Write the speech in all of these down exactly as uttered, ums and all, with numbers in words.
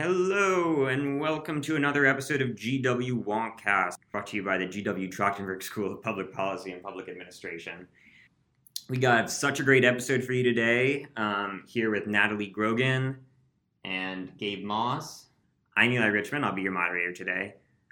Hello, and welcome to another episode of G W Wonkcast, brought to you by the G W Trachtenberg School of Public Policy and Public Administration. We got such a great episode for you today, um, here with Natalie Grogan and Gabe Moss. I'm Eli Richmond. I'll be your moderator today.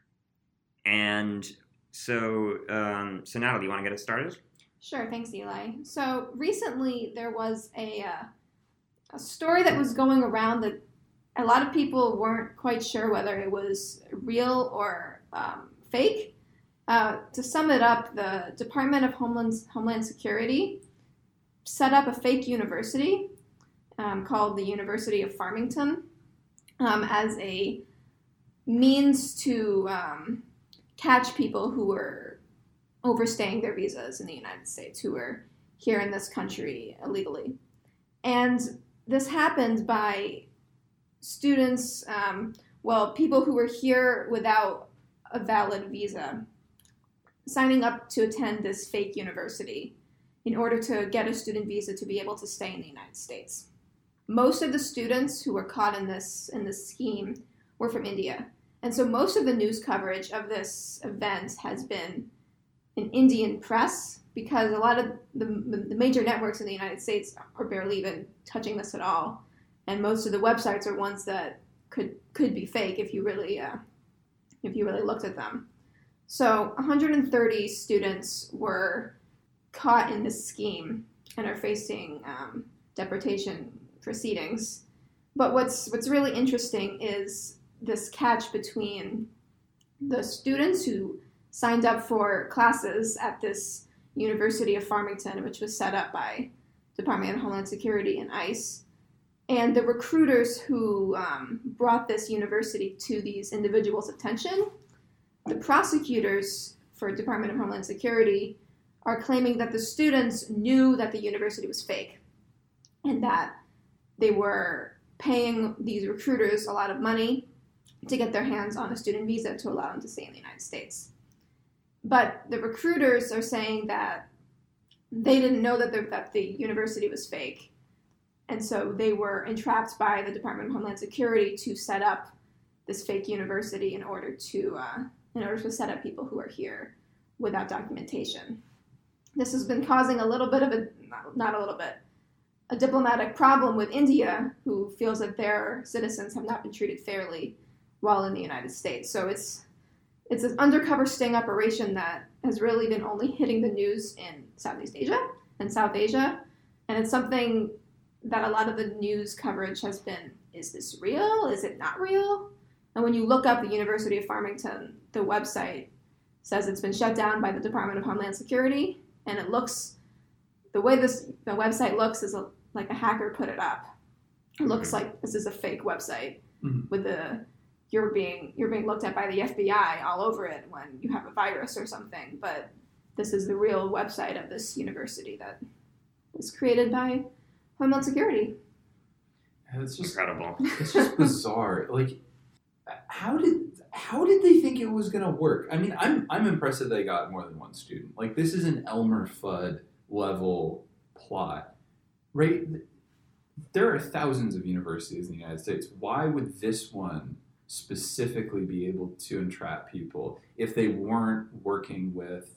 And so, um, so Natalie, you want to get us started? Sure, thanks, Eli. So recently there was a, uh, a story that was going around that a lot of people weren't quite sure whether it was real or um, fake. Uh, to sum it up, the Department of Homeland, Homeland Security set up a fake university um, called the University of Farmington um, as a means to um, catch people who were overstaying their visas in the United States, who were here in this country illegally. And this happened by students, um, well, people who were here without a valid visa, signing up to attend this fake university in order to get a student visa to be able to stay in the United States. Most of the students who were caught in this in this scheme were from India. And so most of the news coverage of this event has been in Indian press, because a lot of the, the major networks in the United States are barely even touching this at all. And most of the websites are ones that could could be fake if you really uh, if you really looked at them. So one hundred thirty students were caught in this scheme and are facing um, deportation proceedings. But what's what's really interesting is this catch between the students who signed up for classes at this University of Farmington, which was set up by Department of Homeland Security and ICE, and the recruiters who um, brought this university to these individuals' attention. The prosecutors for Department of Homeland Security are claiming that the students knew that the university was fake and that they were paying these recruiters a lot of money to get their hands on a student visa to allow them to stay in the United States. But the recruiters are saying that they didn't know that the, that the university was fake. And so they were entrapped by the Department of Homeland Security to set up this fake university in order to uh, in order to set up people who are here without documentation. This has been causing a little bit of a, not a little bit, a diplomatic problem with India, who feels that their citizens have not been treated fairly while in the United States. So it's it's an undercover sting operation that has really been only hitting the news in Southeast Asia and South Asia. And it's something that a lot of the news coverage has been, is this real? Is it not real? And when you look up the University of Farmington, the website says it's been shut down by the Department of Homeland Security, and it looks, the way this the website looks is a, like a hacker put it up. It looks like this is a fake website mm-hmm. with the, you're being, you're being looked at by the F B I all over it when you have a virus or something, but this is the real website of this university that was created by Homeland Security. Yeah, it's just incredible. It's just bizarre. Like, how did how did they think it was gonna work? I mean, I'm I'm impressed that they got more than one student. Like, this is an Elmer Fudd level plot, right? There are thousands of universities in the United States. Why would this one specifically be able to entrap people if they weren't working with?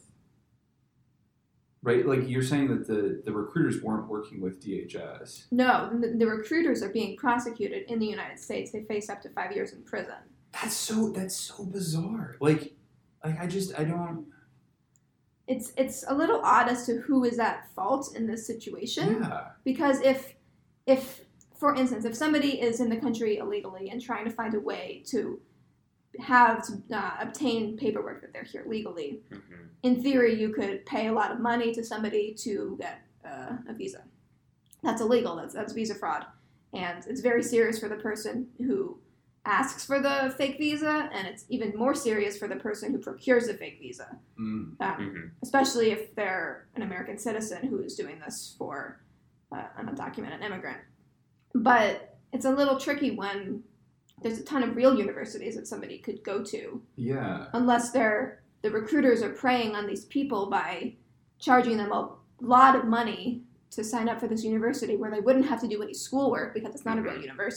Right, like you're saying that the, the recruiters weren't working with D H S. No, the, the recruiters are being prosecuted in the United States. They face up to five years in prison. That's so that's so bizarre. Like, like I just I don't. It's it's a little odd as to who is at fault in this situation. Yeah. Because if if for instance, if somebody is in the country illegally and trying to find a way to have to uh, obtain paperwork that they're here legally, mm-hmm. in theory, you could pay a lot of money to somebody to get uh, a visa. That's illegal. That's that's visa fraud, and it's very serious for the person who asks for the fake visa, and it's even more serious for the person who procures the fake visa, mm. um, mm-hmm. especially if they're an American citizen who is doing this for uh, an undocumented immigrant. But it's a little tricky when there's a ton of real universities that somebody could go to. Yeah. Unless they're the recruiters are preying on these people by charging them a lot of money to sign up for this university where they wouldn't have to do any schoolwork because it's not a real university.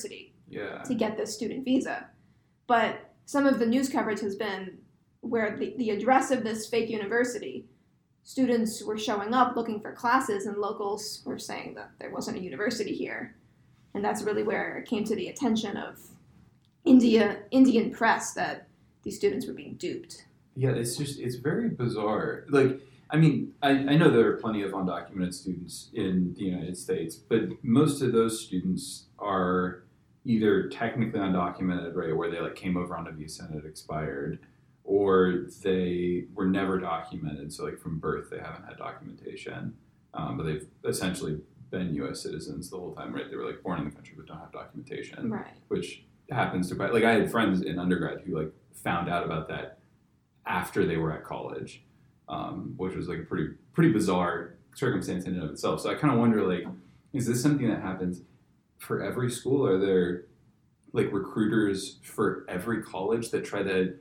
yeah. to get this student visa. But some of the news coverage has been where the, the address of this fake university, students were showing up looking for classes, and locals were saying that there wasn't a university here. And that's really where it came to the attention of India, Indian press that these students were being duped. Yeah, it's just, it's very bizarre. Like, I mean, I, I know there are plenty of undocumented students in the United States, but most of those students are either technically undocumented, right, where they like came over on a visa and it expired, or they were never documented, so like from birth they haven't had documentation, um, but they've essentially been U S citizens the whole time, right? They were like born in the country but don't have documentation, Right. which happens to, like, I had friends in undergrad who like found out about that after they were at college, um, which was like a pretty pretty bizarre circumstance in and of itself. So I kind of wonder, like, is this something that happens for every school? Are there like recruiters for every college that try to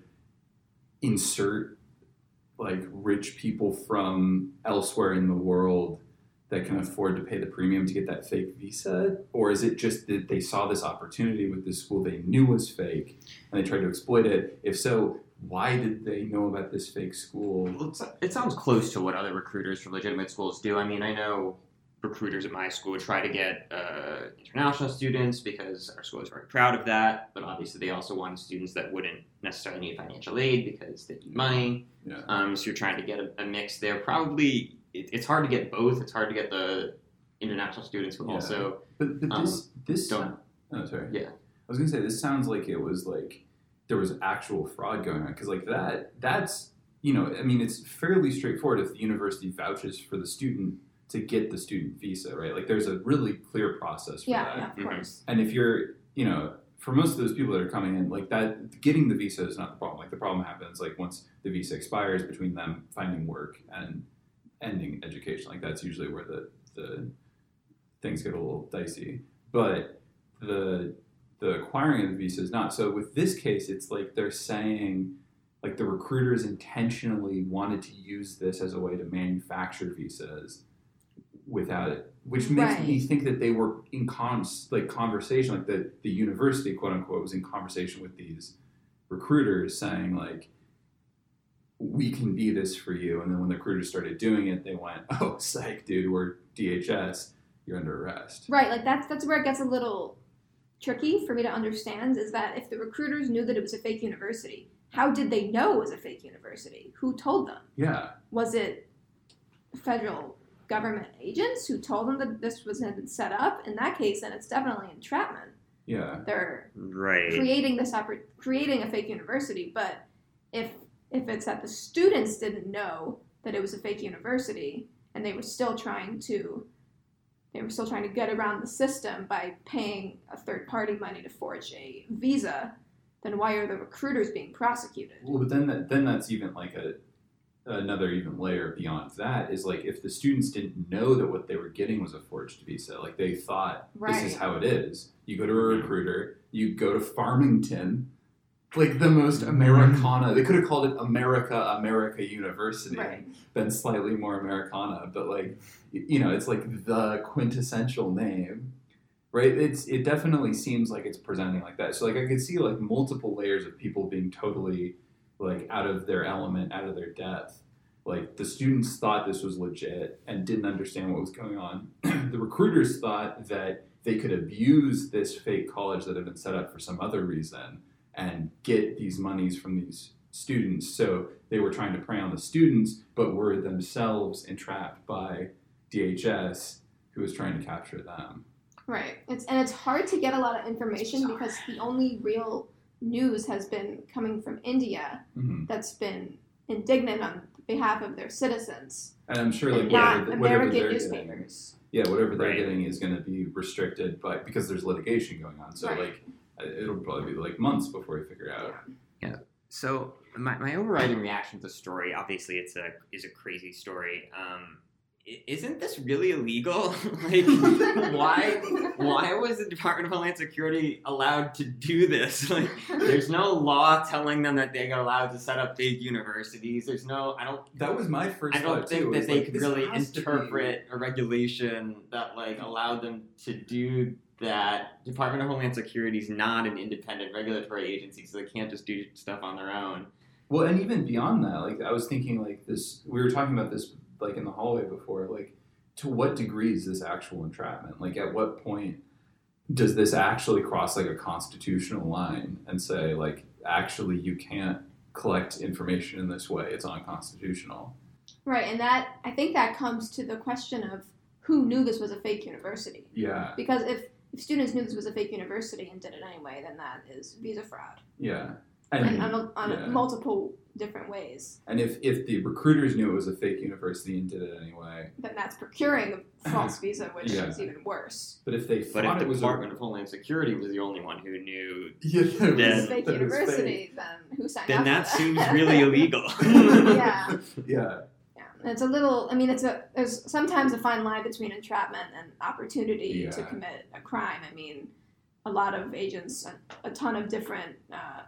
insert like rich people from elsewhere in the world that can afford to pay the premium to get that fake visa? Or is it just that they saw this opportunity with this school they knew was fake and they tried to exploit it? If so, why did they know about this fake school? Well, it's, it sounds close to what other recruiters for legitimate schools do. I mean, I know recruiters at my school try to get uh, international students because our school is very proud of that, but obviously they also want students that wouldn't necessarily need financial aid because they need money. Yeah. Um, so you're trying to get a, a mix there. Probably, it, it's hard to get both. It's hard to get the international students, but Yeah. also But, but this, Um, this, don't- oh, sorry. Yeah. I was going to say, this sounds like it was like, there was actual fraud going on. Because like that, that's, you know, I mean, it's fairly straightforward if the university vouches for the student to get the student visa, right? Like there's a really clear process for Yeah, that. yeah, of Mhm. course. And if you're, you know, for most of those people that are coming in, like that, getting the visa is not the problem. Like the problem happens like once the visa expires between them finding work and ending education. Like that's usually where the, the things get a little dicey. But the the acquiring of the visa is not. So with this case, it's like they're saying, like the recruiters intentionally wanted to use this as a way to manufacture visas without it, which makes Right. me think that they were in con- like conversation, like the, the university, quote unquote, was in conversation with these recruiters saying like, we can be this for you. And then when the recruiters started doing it, they went, oh, psych, dude, we're D H S, you're under arrest. Right, like that's that's where it gets a little tricky for me to understand, is that if the recruiters knew that it was a fake university, how did they know it was a fake university? Who told them? Yeah. Was it federal government agents who told them that this was had been set up? In that case, then it's definitely entrapment. Yeah. They're right. creating this oppor- creating a fake university. But if if it's that the students didn't know that it was a fake university and they were still trying to they were still trying to get around the system by paying a third party money to forge a visa, then why are the recruiters being prosecuted? Well, but then that, then that's even like a another even layer beyond that is like if the students didn't know that what they were getting was a forged visa, like they thought this is Right. how it is. You go to a recruiter, you go to Farmington, like the most Americana. They could have called it America America University, Right. been slightly more Americana, but like y- you know, it's like the quintessential name. Right, it's it definitely seems like it's presenting like that. So like I could see like multiple layers of people being totally like out of their element, out of their depth. Like the students thought this was legit and didn't understand what was going on. The recruiters thought that they could abuse this fake college that had been set up for some other reason and get these monies from these students. So they were trying to prey on the students, but were themselves entrapped by D H S, who was trying to capture them. Right. It's and it's hard to get a lot of information because the only real news has been coming from India Mm-hmm. that's been indignant on behalf of their citizens, And I'm sure like and whatever, not th- whatever American they're getting, newspapers. yeah, whatever they're Right. getting is going to be restricted, but because there's litigation going on, so Right. like it'll probably be like months before we figure out. So my, my overriding reaction to the story, obviously, it's a is a crazy story. Um, I- Isn't this really illegal? Like, why why was the Department of Homeland Security allowed to do this? Like, there's no law telling them that they're allowed to set up fake universities. There's no, I don't, That was my first I don't thought, think too. It that was they like, could this really has to be- interpret a regulation that like allowed them to do that. Department of Homeland Security is not an independent regulatory agency, so they can't just do stuff on their own. Well, and even beyond that, like I was thinking, like this. We were talking about this, like in the hallway before. Like, to what degree is this actual entrapment? Like, at what point does this actually cross like a constitutional line and say, like, actually, you can't collect information in this way? It's unconstitutional. Right, and that I think that comes to the question of who knew this was a fake university. Yeah, Because if, if students knew this was a fake university and did it anyway, then that is visa fraud. yeah. And, And, on, on yeah. multiple different ways. and if, if the recruiters knew it was a fake university and did it anyway, Then that's procuring a false visa, which Yeah. is even worse. but if they But thought if it the was Department of Homeland Security was the only one who knew, a, yeah, that If Then- it's fake that it was university, then who signed then up that for seems really illegal. Yeah. fake. yeah, Yeah, and it's a little. I mean, it's a. There's sometimes a fine line between entrapment and opportunity to Yeah. commit a crime. I mean, a lot of agents, a, a ton of different uh,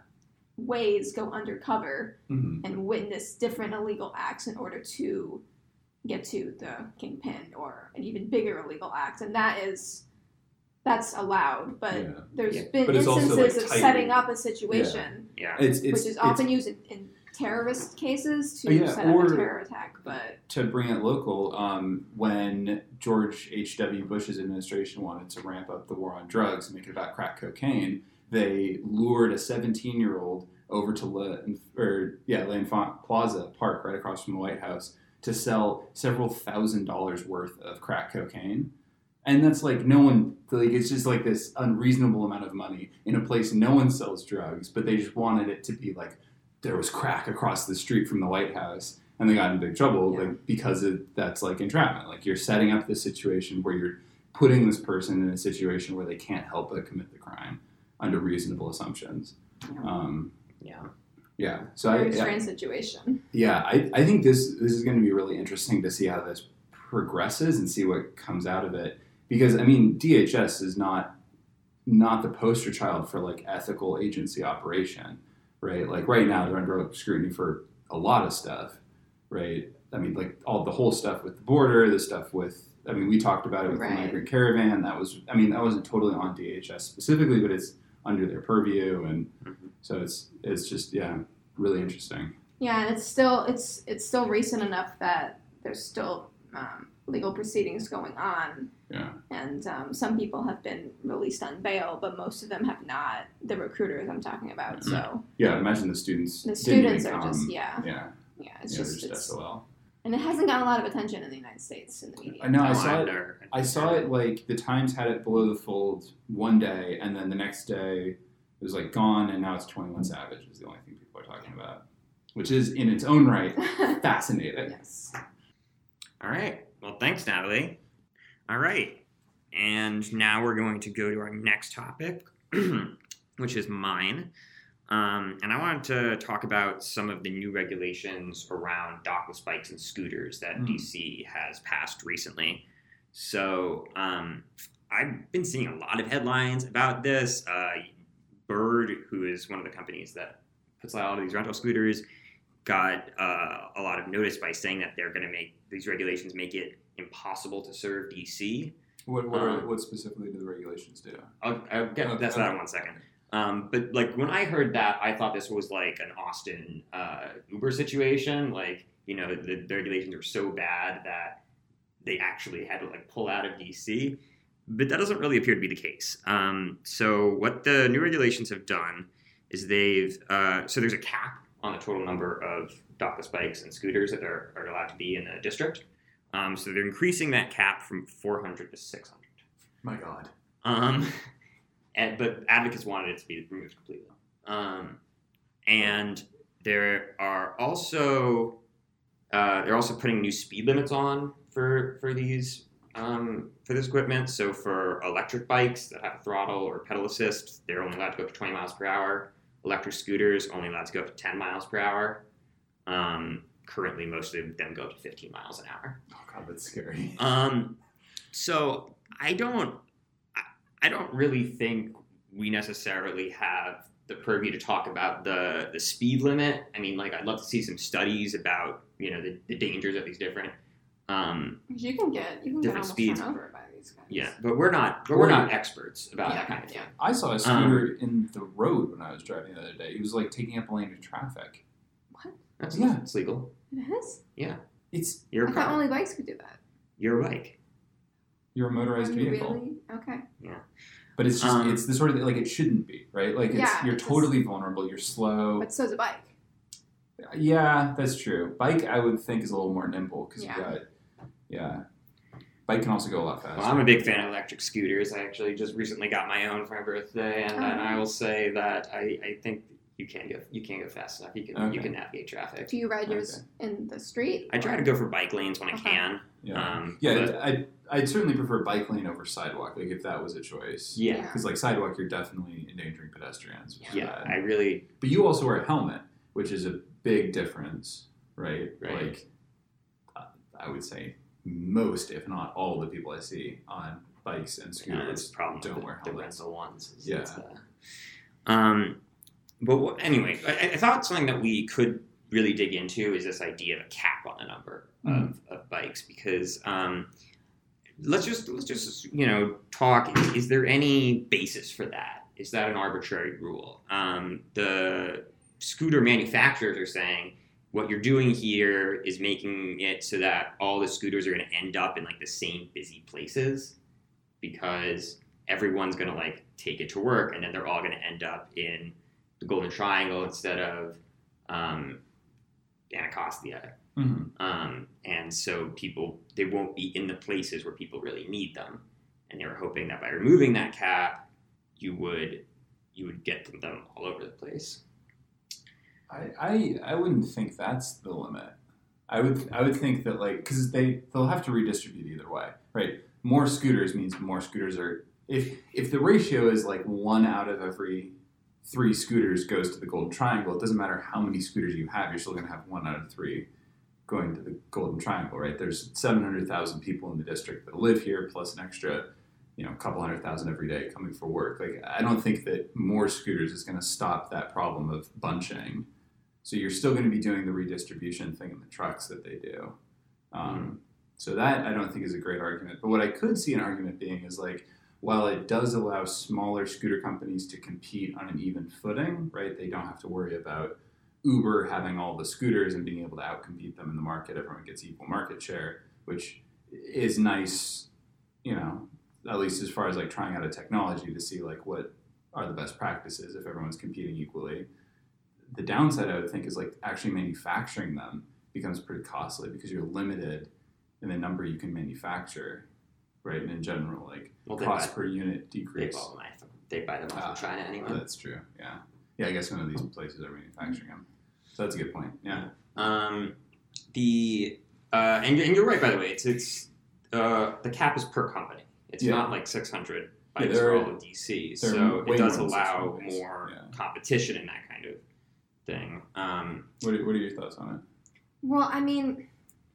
ways go undercover hmm and witness different illegal acts in order to get to the kingpin or an even bigger illegal act, and that is that's allowed. But yeah. there's Yeah. been But it's also, instances like, of tightly- setting up a situation, Yeah. It's it's which is it's, often used in, in terrorist cases to Oh, yeah, set up or- a terror attack. But to bring it local, um, when George H W. Bush's administration wanted to ramp up the war on drugs and make it about crack cocaine, they lured a seventeen-year-old over to La, or yeah, L'Enfant Plaza Park, right across from the White House, to sell several thousand dollars worth of crack cocaine. And that's like no one, like it's just like this unreasonable amount of money in a place no one sells drugs, but they just wanted it to be like there was crack across the street from the White House. And they got in big trouble, Yeah. like because of, that's like entrapment. Like you're setting up this situation where you're putting this person in a situation where they can't help but commit the crime under reasonable assumptions. Yeah. Um, Yeah. yeah. So I, very yeah, strange situation. yeah, I, I think this this is going to be really interesting to see how this progresses and see what comes out of it. Because I mean, D H S is not not the poster child for like ethical agency operation, right? Like right now they're under scrutiny for a lot of stuff. Right. I mean, like all the whole stuff with the border, the stuff with, I mean, we talked about it with Right. the migrant caravan. That was, I mean, that wasn't totally on D H S specifically, but it's under their purview. And Mhm. so it's, it's just, yeah, really interesting. Yeah, and it's still it's it's still recent enough that there's still um, legal proceedings going on, Yeah. and um, some people have been released on bail, but most of them have not. The recruiters I'm talking about. So Yeah. Imagine the students. the didn't students even are just come. yeah Yeah. yeah. It's yeah, just they're it's, S O L. and it hasn't gotten a lot of attention in the United States in the media. I know. I Oh, saw it. under- I saw it like the Times had it below the fold one day, and then the next day it was like gone, and now it's twenty-one Savage is the only thing people are talking about, which is in its own right fascinating. Yes. All right. Well, thanks, Natalie. All right. And now we're going to go to our next topic, which is mine. Um, and I wanted to talk about some of the new regulations around dockless bikes and scooters that Mm. D C has passed recently. So um, I've been seeing a lot of headlines about this. Uh, Bird, who is one of the companies that puts out all of these rental scooters, got uh, a lot of notice by saying that they're going to make these regulations make it impossible to serve D C. What what are- what specifically do the regulations do? I'll, I'll get Okay, that's that okay. in one second. Um, but like when I heard that, I thought this was like an Austin uh, Uber situation. Like you know, the, the regulations are so bad that they actually had to like pull out of D C. But that doesn't really appear to be the case. Um, so what the new regulations have done is they've uh, so there's a cap on the total number of dockless bikes and scooters that are, are allowed to be in a district. Um, so they're increasing that cap from four hundred to six hundred. My God. Um, and, but advocates wanted it to be removed completely. Um, and there are also uh, they're also putting new speed limits on for for these um, for this equipment. So for electric bikes that have a throttle or pedal assist, they're only allowed to go up to twenty miles per hour. Electric scooters only allowed to go up to ten miles per hour. Um, currently most of them go to fifteen miles an hour. Oh God, that's scary. Um, so I don't, I, I don't really think we necessarily have the purview to talk about the the speed limit. I mean, like I'd love to see some studies about you know the, the dangers of these different. Um, You can get you can get Different almost speeds. run over by these guys. yeah, but we're not, but we're not experts about Yeah, that kind of thing. yeah. I saw a scooter in the road when I was driving the other day. He was like taking up a lane of traffic. What? That's Yeah. it's legal. It is? It's You're I a thought car. only bikes could do that. You're a bike. you're a motorized Are you vehicle. Really? Okay. But it's just Um, it's the sort of like it shouldn't be, right? Like it's Yeah, you're it's totally vulnerable. You're slow. But so's a bike. Yeah, that's true. Bike, I would think, is a little more nimble because Yeah. you got, yeah. Bike can also go a lot faster. Well, I'm a big fan of electric scooters. I actually just recently got my own for my birthday, and, Oh. and I will say that I, I think you can't go you can't go fast enough. You can you Okay. can navigate traffic. Do you ride yours in the street? I try to go for bike lanes when I Okay. can. yeah, Um, yeah. but- I'd, I'd certainly prefer bike lane over sidewalk, like if that was a choice. yeah, Because like sidewalk, you're definitely endangering pedestrians. which is yeah. bad. I really But you also wear a helmet, which is a big difference, right? Right. Like, uh, I would say most, if not all, the people I see on bikes and you know, it's scooters a problem don't with wear the, the helmets. rental ones. Is, Yeah. it's, uh, um, but what, anyway, I, I thought something that we could really dig into is this idea of a cap on the number of, of bikes because um, let's just let's just you know talk. Is, is there any basis for that? Is that an arbitrary rule? Um, the scooter manufacturers are saying what you're doing here is making it so that all the scooters are going to end up in like the same busy places because everyone's going to like take it to work and then they're all going to end up in the Golden Triangle instead of um, Anacostia. Mhm. Um, and so people, they won't be in the places where people really need them. And they were hoping that by removing that cap, you would you would get them all over the place. I, I I wouldn't think that's the limit. I would I would think that like because they they'll have to redistribute either way, right? More scooters means more scooters are if if the ratio is like one out of every three scooters goes to the Golden Triangle, it doesn't matter how many scooters you have, you're still going to have one out of three going to the Golden Triangle, right? There's seven hundred thousand people in the district that live here, plus an extra, you know, a couple hundred thousand every day coming for work. Like I don't think that more scooters is going to stop that problem of bunching. So you're still going to be doing the redistribution thing in the trucks that they do. Um, so that I don't think is a great argument. But what I could see an argument being is like, while it does allow smaller scooter companies to compete on an even footing, right? They don't have to worry about Uber having all the scooters and being able to outcompete them in the market. Everyone gets equal market share, which is nice, you know, at least as far as like trying out a technology to see like what are the best practices if everyone's competing equally. The downside, I would think, is like actually manufacturing them becomes pretty costly because you're limited in the number you can manufacture, right? And in general, like Well, they cost buy, per unit they, decrease. buy them, they buy them Ah, from China anyway. That's true. Yeah, yeah. I guess none of these places are manufacturing them, so that's a good point. Yeah. Um, the uh, and, and you're right, by the way. It's it's uh, the cap is per company. It's Yeah. not like six hundred Yeah, bikes there for are- all of D C. there are So way it does more than allow 600 bikes. more Yeah. competition in that kind of thing. Um, What are, what are your thoughts on it? Well, I mean,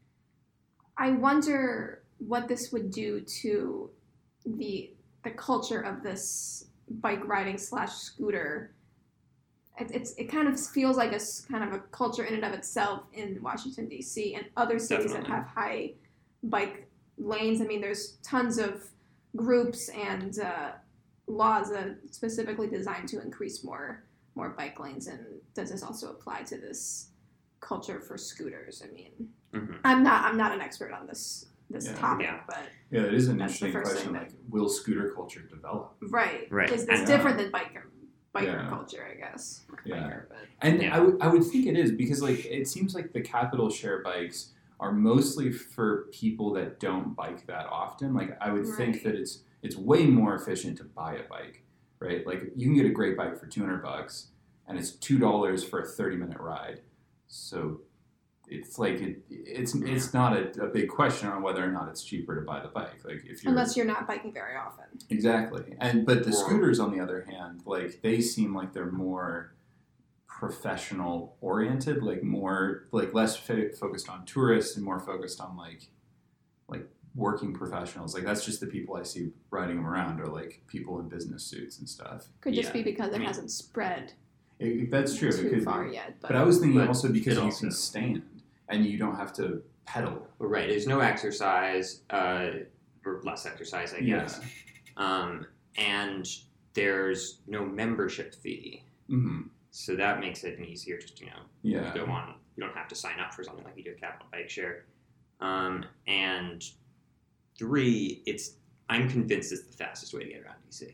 I wonder what this would do to the the culture of this bike riding slash scooter. It, it's it kind of feels like a s- kind of a culture in and of itself in Washington D C and other cities Definitely. that have high bike lanes. I mean, there's tons of groups and uh, laws that are specifically designed to increase more more bike lanes. And does this also apply to this culture for scooters? I mean, mhm. I'm not I'm not an expert on this this Yeah. topic, Yeah. but Yeah, it is an That's the interesting first question. thing Like, will scooter culture develop? right, Right. Is it's And- different than biker biker Yeah. culture, I guess. Yeah. Biker, but And Yeah. I would I would think it is because like it seems like the capital share bikes are mostly for people that don't bike that often. Like I would think Right. that it's it's way more efficient to buy a bike, right? Like you can get a great bike for two hundred bucks, and it's two dollars for a thirty minute ride. So it's like it, it's it's not a, a big question on whether or not it's cheaper to buy the bike. Like if you're unless you're not biking very often. Exactly. And but the Or- scooters on the other hand, like they seem like they're more professional oriented, like more like less fo- focused on tourists and more focused on like like working professionals. Like that's just the people I see riding them around, or like people in business suits and stuff. Could just Yeah. be because it I mean- hasn't spread It, that's true. too it could far be. yet. But, But I was thinking But also because it you also- can stand and you don't have to pedal. But right, there's no exercise, uh, or less exercise, I Yeah. guess. Um, and there's no membership fee. hmm So that makes it an easier, just, you know, Yeah. go on. You don't have to sign up for something like you do at Capital Bike Share. Um, and three, it's I'm convinced it's the fastest way to get around D C.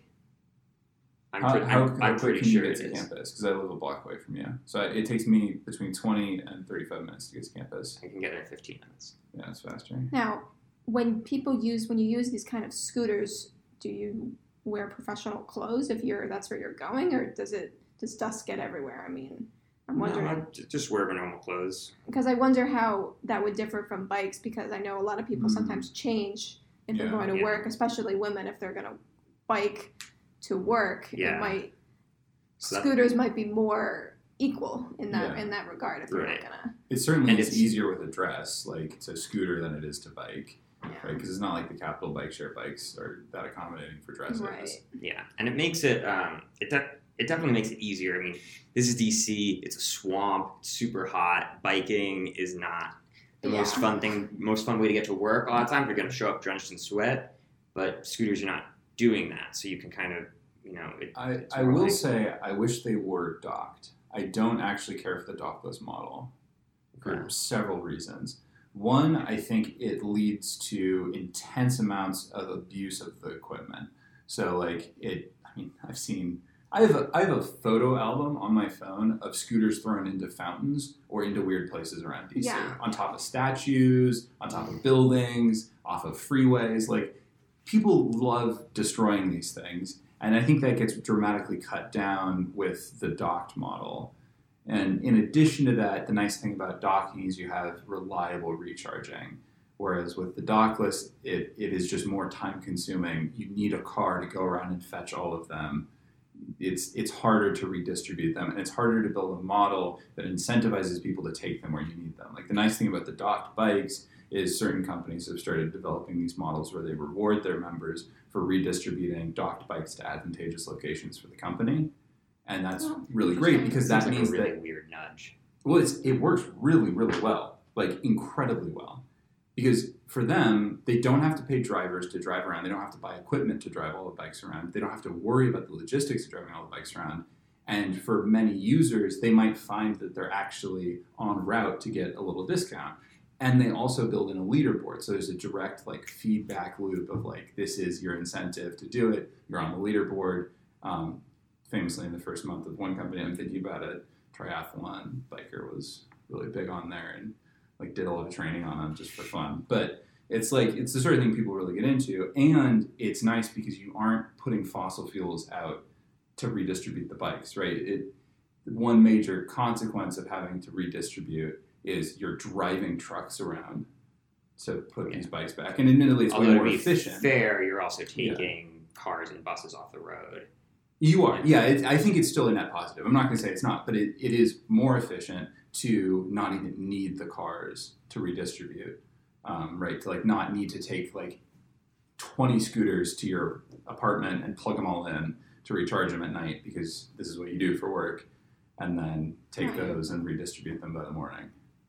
I'm, How, pre- how, I'm, how I'm quick pretty can sure you it get to is. campus? Because I live a block away from you. So I- it takes me between twenty and thirty-five minutes to get to campus. I can get there in fifteen minutes. Yeah, it's faster. now, when people use when you use these kind of scooters, do you wear professional clothes if you're that's where you're going, or does it does dust get everywhere? I mean, I'm wondering. No, I j- just wear my normal clothes. Because I wonder how that would differ from bikes, because I know a lot of people Mm. sometimes change if they're Yeah. going to Yeah. work, especially women if they're going to bike to work. Yeah. It might So that- scooters might be more equal in that Yeah. in that regard if you're Right. not gonna. It certainly And is it's- easier with a dress, like to scooter, than it is to bike, Yeah. right? Because it's not like the Capital Bike Share bikes are that accommodating for dresses. Right. Yeah, and it makes it um, it de- it definitely makes it easier. I mean, this is D C. It's a swamp. It's super hot. Biking is not the most Yeah. fun thing, most fun way to get to work. A lot of times you're going to show up drenched in sweat, but scooters you're not doing that, so you can kind of you know. It, I, it's I more will like- say I wish they were docked. I don't actually care for the dockless model for Okay. several reasons. One, I think it leads to intense amounts of abuse of the equipment. So like it, I mean, I've seen, I have a, I have a photo album on my phone of scooters thrown into fountains or into weird places around D C. Yeah. On top of statues, on top of buildings, off of freeways. Like people love destroying these things. And I think that gets dramatically cut down with the docked model. And in addition to that, the nice thing about docking is you have reliable recharging. Whereas with the dockless, it, it is just more time consuming. You need a car to go around and fetch all of them. It's it's harder to redistribute them, and it's harder to build a model that incentivizes people to take them where you need them. Like the nice thing about the docked bikes is certain companies have started developing these models where they reward their members for redistributing docked bikes to advantageous locations for the company. And that's Oh, really great interesting. because Seems that like means a really that weird nudge. well, it's, it works really, really well, like incredibly well. Because for them, they don't have to pay drivers to drive around. They don't have to buy equipment to drive all the bikes around. They don't have to worry about the logistics of driving all the bikes around. And for many users, they might find that they're actually en route to get a little discount. And they also build in a leaderboard. So there's a direct like feedback loop of like, this is your incentive to do it. You're on the leaderboard. Um, famously in the first month of one company I'm thinking about it, triathlon biker was really big on there and like did a lot of training on them just for fun. But it's like it's the sort of thing people really get into, and it's nice because you aren't putting fossil fuels out to redistribute the bikes, right? It one major consequence of having to redistribute is you're driving trucks around to put Yeah. these bikes back, and admittedly it's Although way to more be efficient. fair, you're also taking cars and buses off the road. You are, yeah. It, I think it's still a net positive. I'm not going to say it's not, but it, it is more efficient to not even need the cars to redistribute, um, right? To like not need to take like twenty scooters to your apartment and plug them all in to recharge them at night because this is what you do for work, and then take Right. those and redistribute them by the morning.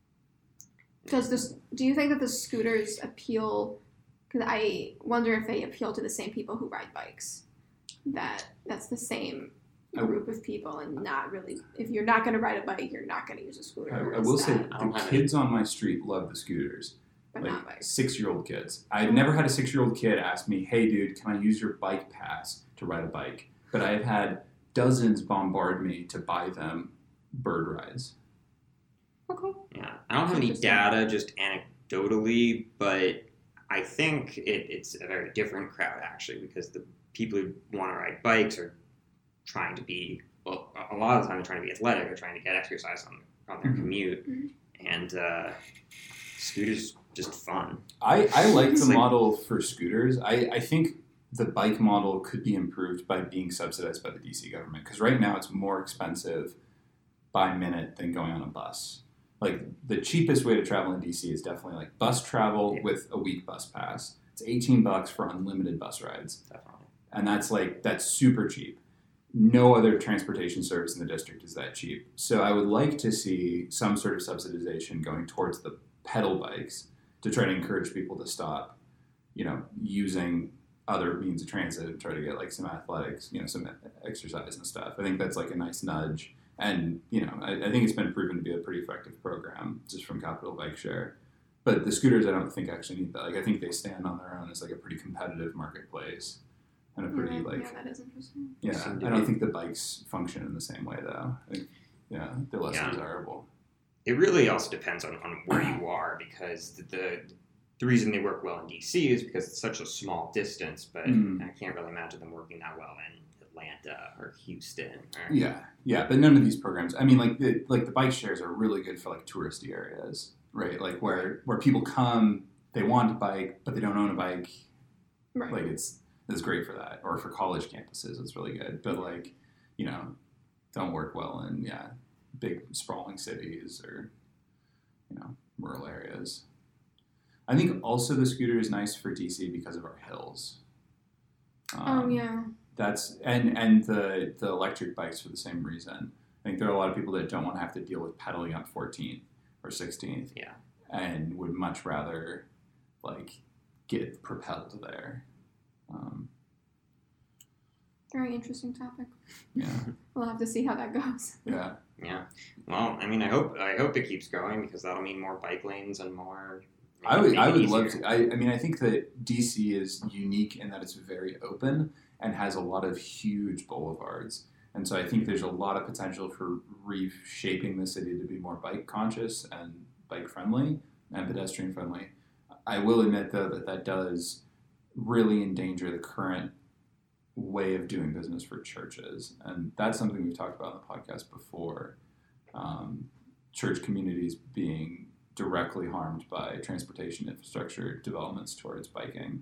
Does this? Do you think that the scooters appeal? Because I wonder if they appeal to the same people who ride bikes. That that's the same I- group of people, and not really. If you're not going to ride a bike, you're not going to use a scooter. I, I will say instead, I don't the have kids on my street love the scooters. but not Like bikes. six-year-old kids. I've never had a six-year-old kid ask me, "Hey, dude, can I use your bike pass to ride a bike?" But I've had dozens bombard me to buy them bird rides. Okay. Yeah, I don't have any Interesting. data, just anecdotally, but I think it, it's a very different crowd actually, because the people who want to ride bikes are trying to be, well, a lot of the time they're trying to be athletic, they're trying to get exercise on on their Mhm. commute, Mhm. and uh, scooters just fun. I, I like It's the like- model for scooters. I, I think the bike model could be improved by being subsidized by the D C government because right now it's more expensive by minute than going on a bus. Like, the cheapest way to travel in D C is definitely like bus travel Yeah. with a week bus pass. It's eighteen bucks for unlimited bus rides. Definitely. And that's like, that's super cheap. No other transportation service in the district is that cheap. So I would like to see some sort of subsidization going towards the pedal bikes to try to encourage people to stop, you know, using other means of transit and try to get like some athletics, you know, some exercise and stuff. I think that's like a nice nudge. And, you know, I, I think it's been proven to be a pretty effective program just from Capital Bike Share. But the scooters, I don't think actually need that. Like, I think they stand on their own as like a pretty competitive marketplace and a pretty yeah, like, yeah, that is interesting. yeah. Seem to I don't be- think the bikes function in the same way though. I think, yeah, they're less Yeah. desirable. It really also depends on, on where you are, because the, the the reason they work well in D C is because it's such a small distance, but Mm. I can't really imagine them working that well in Atlanta or Houston. Or, Yeah, yeah, but none of these programs. I mean, like the like the bike shares are really good for like touristy areas, right? Like where where people come, they want a bike, but they don't own a bike. Right. Like it's it's great for that, or for college campuses, it's really good. But like, you know, don't work well in yeah big sprawling cities or you know rural areas. I think also the scooter is nice for D C because of our hills. Um, oh yeah. That's and and the the electric bikes for the same reason. I think there are a lot of people that don't want to have to deal with pedaling up fourteenth or sixteenth. Yeah. And would much rather like get propelled there. Um, Very interesting topic. yeah, We'll have to see how that goes. yeah, Yeah. Well, I mean, I hope I hope it keeps going, because that'll mean more bike lanes and more. I would make I it would love easier. to. I, I mean, I think that D C is unique in that it's very open and has a lot of huge boulevards. And so I think there's a lot of potential for reshaping the city to be more bike conscious and bike friendly and pedestrian friendly. I will admit, though, that that does really endanger the current way of doing business for churches. And that's something we've talked about on the podcast before. Um, church communities being directly harmed by transportation infrastructure developments towards biking.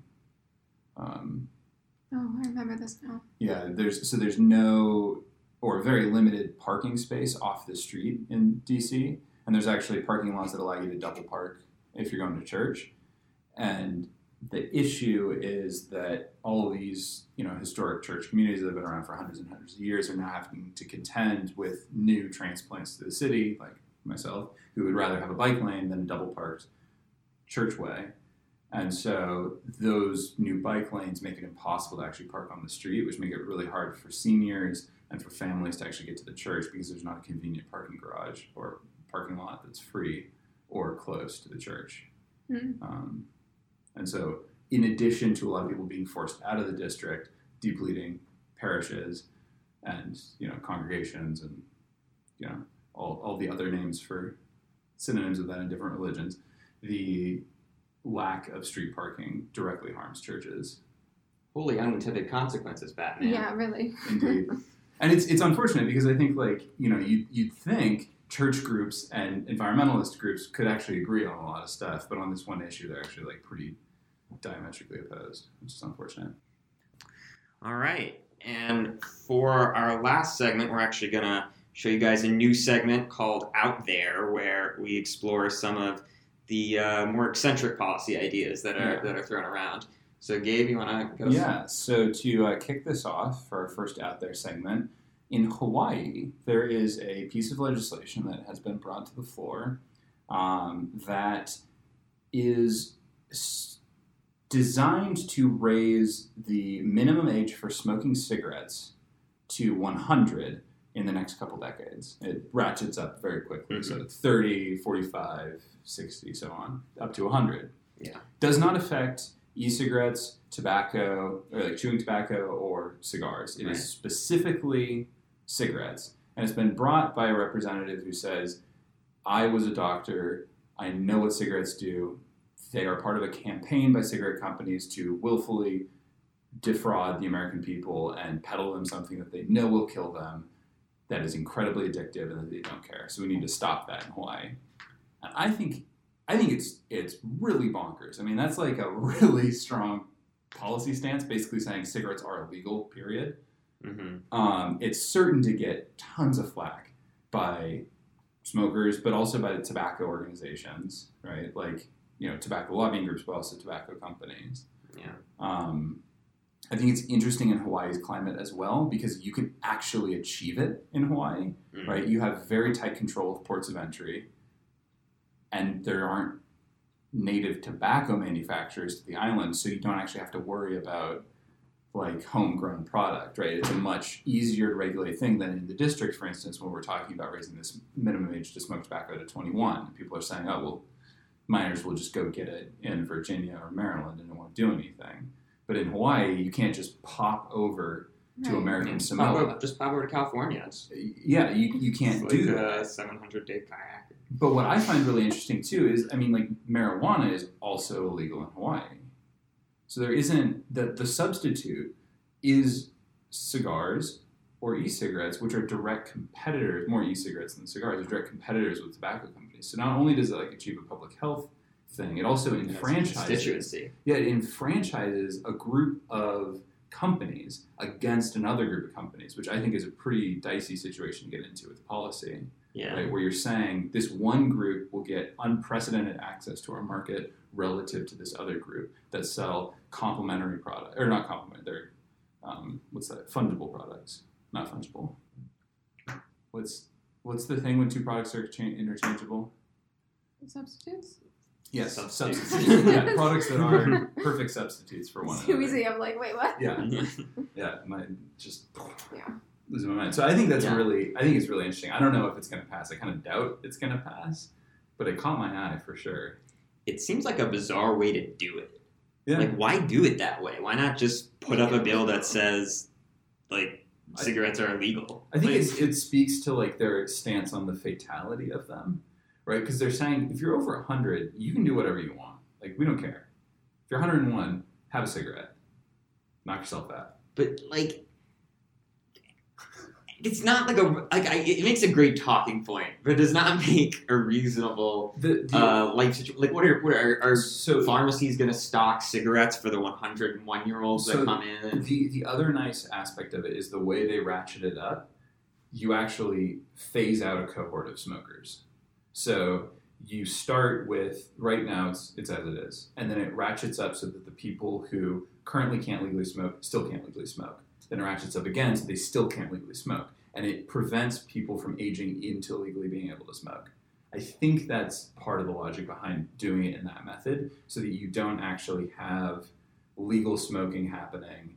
Um, Oh, I remember this now. yeah, there's so there's no or very limited parking space off the street in D C, and there's actually parking lots that allow you to double park if you're going to church. And the issue is that all of these, you know, historic church communities that have been around for hundreds and hundreds of years are now having to contend with new transplants to the city, like myself, who would rather have a bike lane than a double parked churchway. And so those new bike lanes make it impossible to actually park on the street, which make it really hard for seniors and for families to actually get to the church because there's not a convenient parking garage or parking lot that's free or close to the church. Mm. Um, and so in addition to a lot of people being forced out of the district, depleting parishes and, you know, congregations and, you know, all, all the other names for synonyms of that in different religions, the lack of street parking directly harms churches. Holy unintended consequences, Batman. Yeah, really. Indeed. And it's it's unfortunate because I think, like, you know, you, you'd think church groups and environmentalist groups could actually agree on a lot of stuff, but on this one issue, they're actually, like, pretty diametrically opposed, which is unfortunate. All right. And for our last segment, we're actually going to show you guys a new segment called Out There, where we explore some of the uh, more eccentric policy ideas that are Yeah. that are thrown around. So, Gabe, you want to go? Yeah, so to uh, kick this off for our first Out There segment, in Hawaii, there is a piece of legislation that has been brought to the floor um, that is s- designed to raise the minimum age for smoking cigarettes to one hundred in the next couple decades. It ratchets up very quickly, so it's thirty, forty-five, sixty, so on, up to one hundred. Yeah. Does not affect e-cigarettes, tobacco, or like chewing tobacco or cigars. It Right. is specifically cigarettes. And it's been brought by a representative who says, I was a doctor, I know what cigarettes do. They are part of a campaign by cigarette companies to willfully defraud the American people and peddle them something that they know will kill them, that is incredibly addictive, and that they don't care. So we need to stop that in Hawaii. And I think I think it's it's really bonkers. I mean, that's like a really strong policy stance, basically saying cigarettes are illegal, period. Mm-hmm. Um, it's certain to get tons of flack. by smokers, but also by the tobacco organizations, right? Like, you know, tobacco lobbying groups, but also tobacco companies. Yeah. Um, I think it's interesting in Hawaii's climate as well because you can actually achieve it in Hawaii, Mhm. right? You have very tight control of ports of entry, and there aren't native tobacco manufacturers to the island, so you don't actually have to worry about like homegrown product, right? It's a much easier to regulate thing than in the district, for instance, when we're talking about raising this minimum age to smoke tobacco to twenty-one. People are saying, oh, well, minors will just go get it in Virginia or Maryland and it won't do anything. But in Hawaii, you can't just pop over to Right. American Just Samoa. pop over, just pop over to California. It's, Yeah, you, you can't it's do like that. a seven hundred day kayak. But what I find really interesting too is, I mean, like marijuana is also illegal in Hawaii. So there isn't, the, the substitute is cigars or e-cigarettes, which are direct competitors, more e-cigarettes than cigars, are direct competitors with tobacco companies. So not only does it like achieve a public health thing, it also And it's a enfranchises, constituency. yeah, it enfranchises a group of companies against another group of companies, which I think is a pretty dicey situation to get into with policy. Yeah. Right, where you're saying this one group will get unprecedented access to our market relative to this other group that sell complementary product or not complementary, they're um, what's that? Fungible products, not fungible. What's what's the thing when two products are cha- interchangeable? Substitutes? Yes, Substitutes. substitutes. Yeah, products that are perfect substitutes for one It's too another. easy. I'm like, wait, what? Yeah, yeah, my just Yeah. losing my mind. So I think that's Yeah. really, I think it's really interesting. I don't know if it's going to pass. I kind of doubt it's going to pass, but it caught my eye for sure. It seems like a bizarre way to do it. Yeah, Like, why do it that way? Why not just put up a bill that says, like, I- cigarettes are illegal? I think Like, it's, it speaks to like their stance on the fatality of them, right? Because they're saying if you're over one hundred, you can do whatever you want. Like, we don't care. If you're one hundred one, have a cigarette. Knock yourself out. but like, it's not like a like. I, it makes a great talking point, but it does not make a reasonable The, the, uh like situ- like what are what are, are so pharmacies going to stock cigarettes for the one hundred one year olds So that come in? And, the the other nice aspect of it is the way they ratchet it up. You actually phase out a cohort of smokers. So you start with, right now it's, it's as it is, and then it ratchets up so that the people who currently can't legally smoke still can't legally smoke. Then it ratchets up again so they still can't legally smoke. And it prevents people from aging into legally being able to smoke. I think that's part of the logic behind doing it in that method, so that you don't actually have legal smoking happening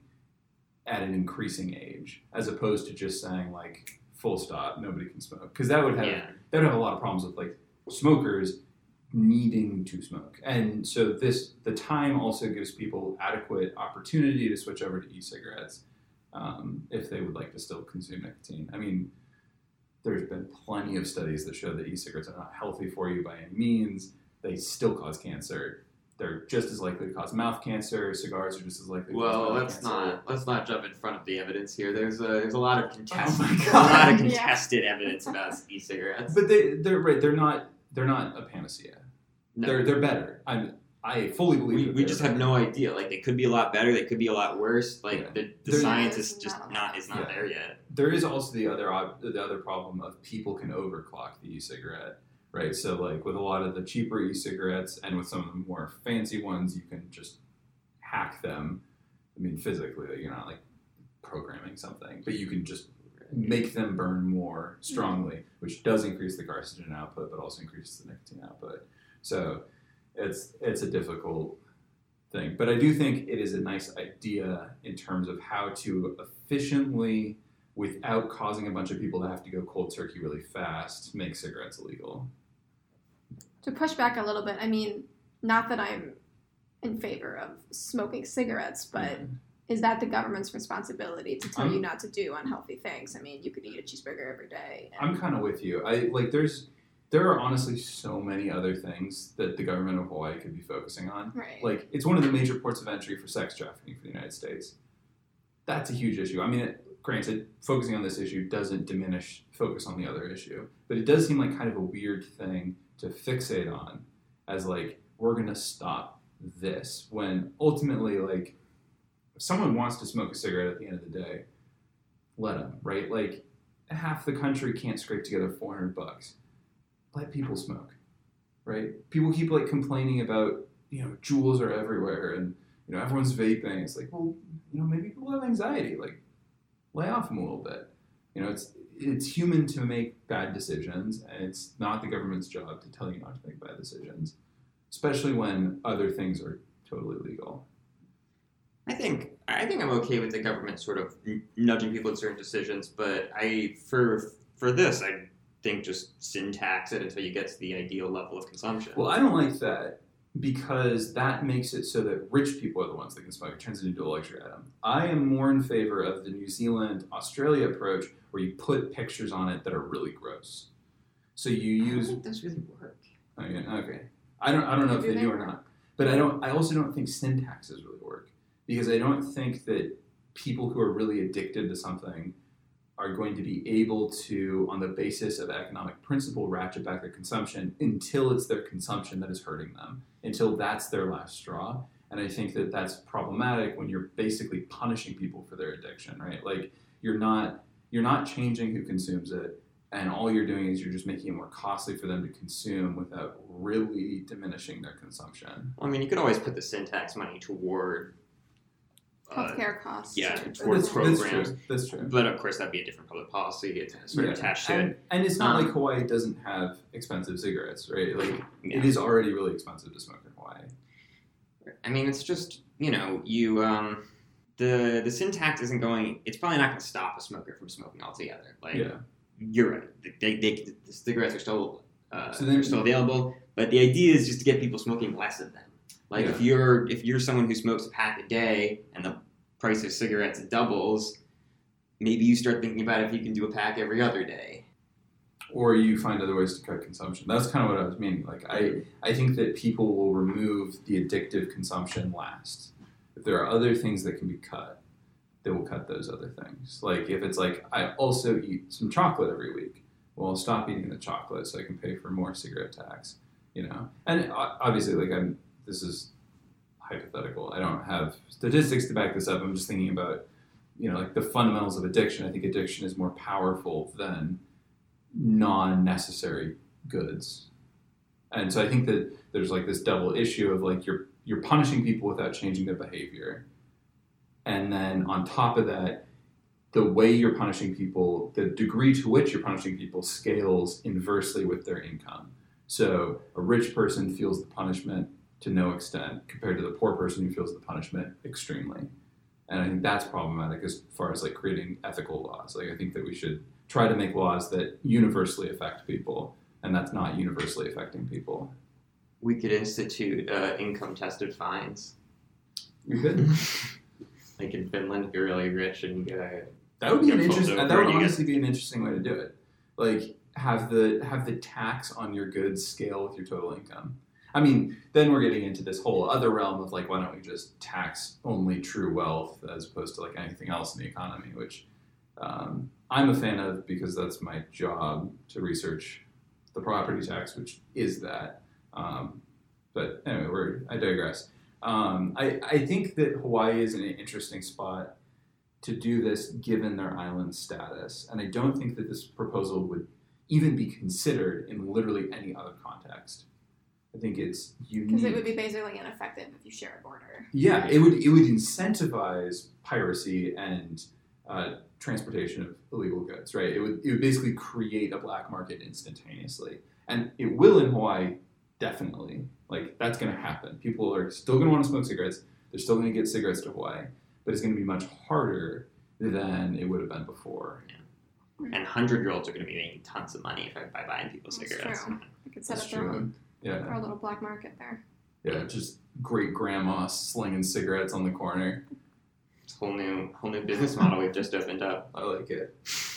at an increasing age, as opposed to just saying like full stop, nobody can smoke. Because that would have yeah, that would have a lot of problems with like smokers needing to smoke. And so this the time also gives people adequate opportunity to switch over to e-cigarettes um, if they would like to still consume nicotine. I mean, there's been plenty of studies that show that e-cigarettes are not healthy for you by any means. They still cause cancer. They're just as likely to cause mouth cancer. Cigars are just as likely to well, cause mouth let's cancer. not let's not jump in front of the evidence here. There's a there's a lot of contested Oh my a God. lot of Yeah. contested evidence about e-cigarettes. But they they're right, they're not they're not a panacea. No. They're they're better. I'm I fully believe we, that we they're just have better. no idea. Like, they could be a lot better. They could be a lot worse. Like, Yeah. the, the There's- science There's is just not a not lot. is not Yeah. there yet. There is also the other ob- the other problem of people can overclock the e-cigarette, right? So like with a lot of the cheaper e-cigarettes and with some of the more fancy ones, you can just hack them. I mean, physically, you're not like programming something, but you can just make them burn more strongly, which does increase the carcinogen output, but also increases the nicotine output. So it's it's a difficult thing. But I do think it is a nice idea in terms of how to efficiently, without causing a bunch of people to have to go cold turkey really fast, make cigarettes illegal. To push back a little bit, I mean, not that I'm in favor of smoking cigarettes, but is that the government's responsibility to tell I'm- you not to do unhealthy things? I mean, you could eat a cheeseburger every day. and- I'm kind of with you. I like there's there are honestly so many other things that the government of Hawaii could be focusing on. right. Like, it's one of the major ports of entry for sex trafficking for the United States. That's a huge issue. I mean, it, granted, focusing on this issue doesn't diminish focus on the other issue, but it does seem like kind of a weird thing to fixate on as like, we're going to stop this, when ultimately, like, if someone wants to smoke a cigarette at the end of the day, let them, right? Like, half the country can't scrape together four hundred bucks. Let people smoke, right? People keep like complaining about, you know, jewels are everywhere and, you know, everyone's vaping. It's like, well, you know, maybe people have anxiety. Like, lay off them a little bit. You know, it's it's human to make bad decisions, and it's not the government's job to tell you not to make bad decisions, especially when other things are totally legal. I think I think I'm okay with the government sort of nudging people in certain decisions, but I for for this I think just sin tax it until you get to the ideal level of consumption. Well, I don't like that because that makes it so that rich people are the ones that can smoke. It turns it into a luxury item. I am more in favor of the New Zealand, Australia approach where you put pictures on it that are really gross. So you I don't use. think those really work. Okay, okay. I don't. I don't know if they do or not. But I don't. I also don't think sin taxes really work because I don't think that people who are really addicted to something are going to be able to, on the basis of economic principle, ratchet back their consumption until it's their consumption that is hurting them, until that's their last straw. And I think that that's problematic when you're basically punishing people for their addiction, right? Like you're not you're not changing who consumes it, and all you're doing is you're just making it more costly for them to consume without really diminishing their consumption. Well, I mean, you could always put the sin tax money toward uh, Healthcare costs. yeah, or- toward That's, programs. that's true. That's true. But of course, that'd be a different public policy. It's sort of Yeah. attached to and, it. and it's not Um, like Hawaii doesn't have expensive cigarettes, right? Like Yeah. it is already really expensive to smoke in Hawaii. I mean, it's just, you know, you um, the the sin tax isn't going. It's probably not going to stop a smoker from smoking altogether. Like Yeah. you're right. They, they, the cigarettes are still uh, So then- they're still available, but the idea is just to get people smoking less of them. Like if you're if you're someone who smokes a pack a day and the price of cigarettes doubles, maybe you start thinking about if you can do a pack every other day. Or you find other ways to cut consumption. That's kind of what I was meaning. Like I, I think that people will remove the addictive consumption last. If there are other things that can be cut, they will cut those other things. Like if it's like I also eat some chocolate every week, well, I'll stop eating the chocolate so I can pay for more cigarette tax. You know, and obviously, like I'm. This is hypothetical. I don't have statistics to back this up. I'm just thinking about, you know, like the fundamentals of addiction. I think addiction is more powerful than non-necessary goods. And so I think that there's like this double issue of like you're you're punishing people without changing their behavior. And then on top of that, the way you're punishing people, the degree to which you're punishing people scales inversely with their income. So a rich person feels the punishment to no extent compared to the poor person who feels the punishment extremely. And I think that's problematic as far as like creating ethical laws. Like I think that we should try to make laws that universally affect people, and that's not universally affecting people. We could institute uh, income-tested fines. You could. Like in Finland, if you're really rich and you get a That would be an Get pulled interesting. over That would and you get- honestly be an interesting way to do it. Like have the have the tax on your goods scale with your total income. I mean, then we're getting into this whole other realm of like, why don't we just tax only true wealth as opposed to like anything else in the economy, which um, I'm a fan of because that's my job to research the property tax, which is that. Um, but anyway, we're, I digress. Um, I, I think that Hawaii is in an interesting spot to do this given their island status. And I don't think that this proposal would even be considered in literally any other context. I think it's unique. Because it would be basically ineffective if you share a border. Yeah, it would it would incentivize piracy and uh, transportation of illegal goods, right? It would it would basically create a black market instantaneously, and it will in Hawaii, definitely. Like that's going to happen. People are still going to want to smoke cigarettes. They're still going to get cigarettes to Hawaii, but it's going to be much harder than it would have been before. and hundred-year-olds are going to be making tons of money by, by buying people That's cigarettes. true. They could set That's up their true. own Yeah, our little black market there. yeah, just great grandma slinging cigarettes on the corner. It's a whole new, whole new business model we've just opened up. I like it.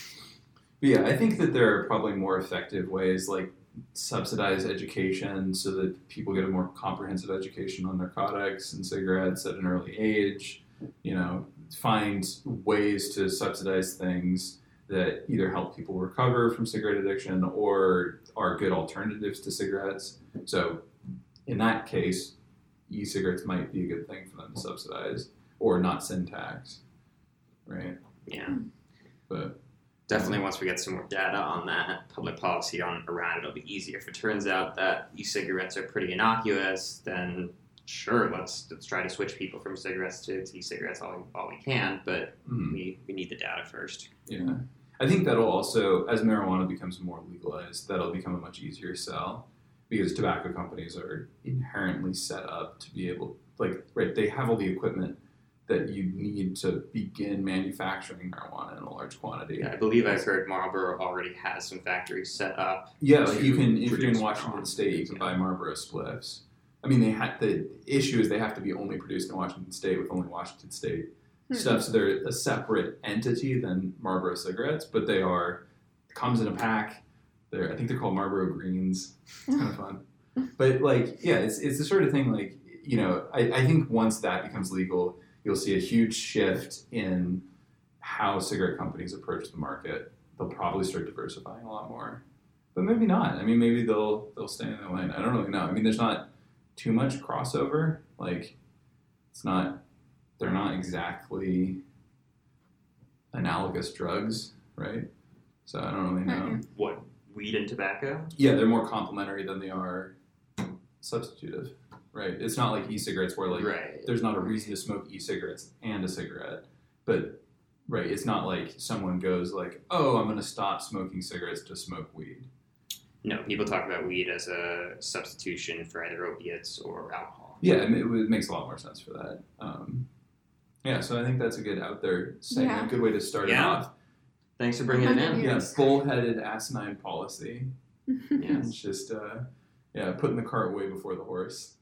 But yeah, I think that there are probably more effective ways, like subsidize education so that people get a more comprehensive education on narcotics and cigarettes at an early age. You know, find ways to subsidize things that either help people recover from cigarette addiction or are good alternatives to cigarettes. So in that case, e-cigarettes might be a good thing for them to subsidize or not sin tax, right? Yeah. But Definitely, once we get some more data on that, public policy on around it, it'll be easier. If it turns out that e-cigarettes are pretty innocuous, then sure, let's let's try to switch people from cigarettes to, to e-cigarettes all, all we can. But Mhm. we, we need the data first. Yeah. I think that'll also, as marijuana becomes more legalized, that'll become a much easier sell because tobacco companies are inherently set up to be able, like, right, they have all the equipment that you need to begin manufacturing marijuana in a large quantity. Yeah, I believe I've heard Marlboro already has some factories set up. Yeah, like to you can, if you're in produce Washington marijuana. State, you can Yeah. buy Marlboro spliffs. I mean, they had the issue is they have to be only produced in Washington State with only Washington State Hmm. stuff, so they're a separate entity than Marlboro cigarettes, but they are comes in a pack. They're I think they're called Marlboro Greens. It's kind of fun, but like yeah, it's it's the sort of thing like you know I, I think once that becomes legal, you'll see a huge shift in how cigarette companies approach the market. They'll probably start diversifying a lot more, but maybe not. I mean, maybe they'll they'll stay in their lane. I don't really know. I mean, there's not too much crossover. Like, it's not. They're not exactly analogous drugs, right? So I don't really know. Mhm. What, weed and tobacco? Yeah, they're more complementary than they are substitutive, right? It's not like e-cigarettes where like Right. there's not a reason to smoke e-cigarettes and a cigarette, but right, it's not like someone goes like, oh, I'm going to stop smoking cigarettes to smoke weed. No, people talk about weed as a substitution for either opiates or alcohol. Yeah, it, it makes a lot more sense for that. Um, yeah, so I think that's a good out there saying, Yeah. a good way to start Yeah. it off. Thanks for bringing it in. Yeah, Yes. bullheaded asinine policy. Yes. It's just, uh, yeah, putting the cart way before the horse.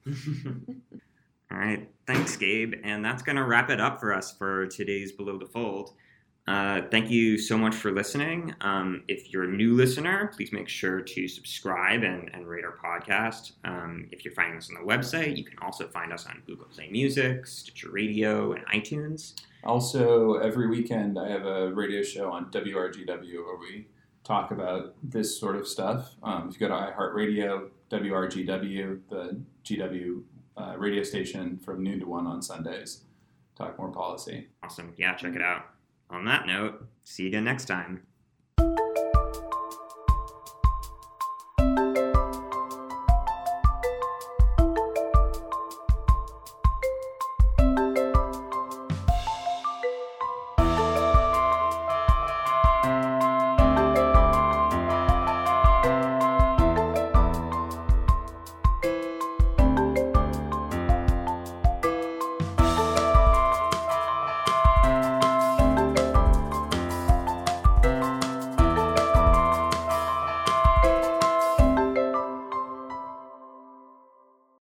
All right. Thanks, Gabe. And that's going to wrap it up for us for today's Below the Fold. Uh, thank you so much for listening. Um, if you're a new listener, please make sure to subscribe and, and rate our podcast. Um, if you're finding us on the website, you can also find us on Google Play Music, Stitcher Radio, and iTunes. Also, every weekend I have a radio show on W R G W where we talk about this sort of stuff. Um, if you go to iHeartRadio, W R G W, the G W uh, radio station from noon to one on Sundays, talk more policy. Awesome. Yeah, check it out. On that note, see you again next time.